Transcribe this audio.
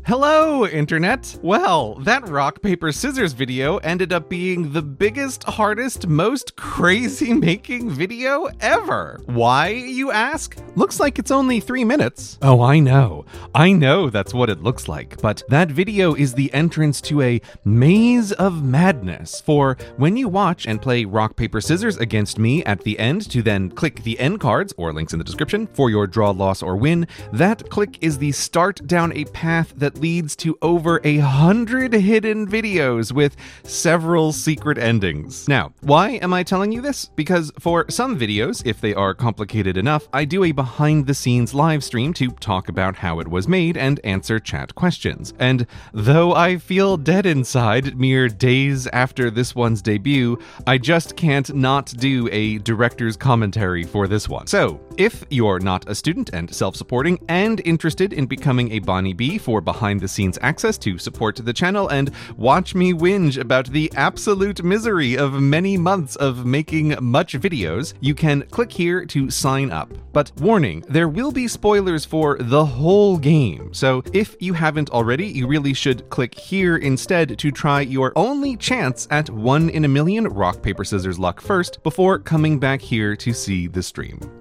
Hello, Internet! Well, that rock, paper, scissors video ended up being the biggest, hardest, most crazy-making video ever. Why, you ask? Looks like it's only 3 minutes. Oh, I know that's what it looks like, but that video is the entrance to a maze of madness. For when you watch and play rock, paper, scissors against me at the end to then click the end cards, or links in the description, for your draw, loss, or win, that click is the start down a path that leads to over 100 hidden videos with several secret endings. Now, why am I telling you this? Because for some videos, if they are complicated enough, I do a behind-the-scenes live stream to talk about how it was made and answer chat questions. And though I feel dead inside mere days after this one's debut, I just can't not do a director's commentary for this one. So, if you're not a student and self-supporting and interested in becoming a Bonnie Bee for behind-the-scenes access to support the channel and watch me whinge about the absolute misery of many months of making much videos, you can click here to sign up. But warning, there will be spoilers for the whole game, so if you haven't already, you really should click here instead to try your only chance at 1 in a million rock, paper, scissors luck first before coming back here to see the stream.